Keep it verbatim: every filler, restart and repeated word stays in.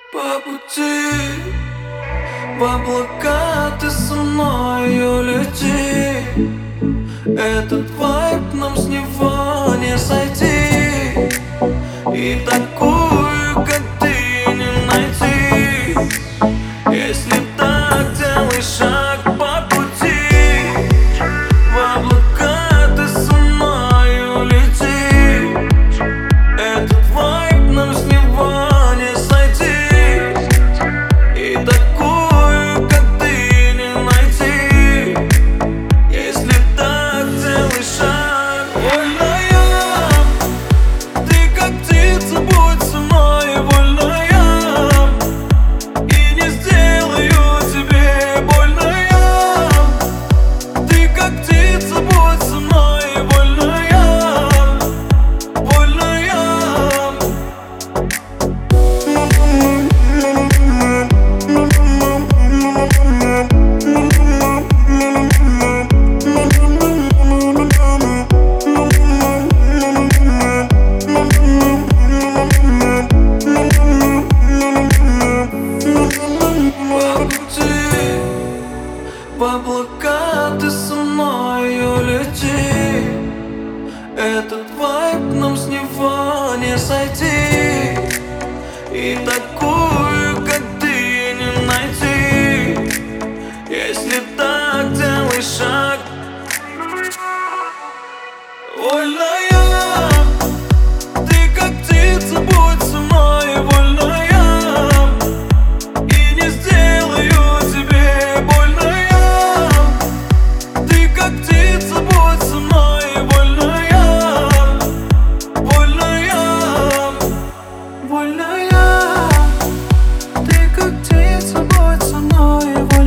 По пути в облака ты со мною лети. Этот вайб нам с него не сойти. И такую, как ты, не найти. Если так, делай шаг по пути. В облака ты со мною лети. Этот вайб нам с него не сойти. И такую, как ты, не найти. Если так, делай шаг. Вольная, ты как птица, будь со мной. Вольная, и не сделаю тебе больная. Ты как птица, будь со мной. Вольная, вольная. В облака ты со мною лети. Этот вайб нам с него не сойти. И такую, как ты, не найти. Если так, делай шаг. Вольная, ты как птица, будь со мной. Вольная, и не сделаю тебе больная. Ты как птица, будь со мной. Вольная, вольная, вольная. Ты как птица, будь со мной.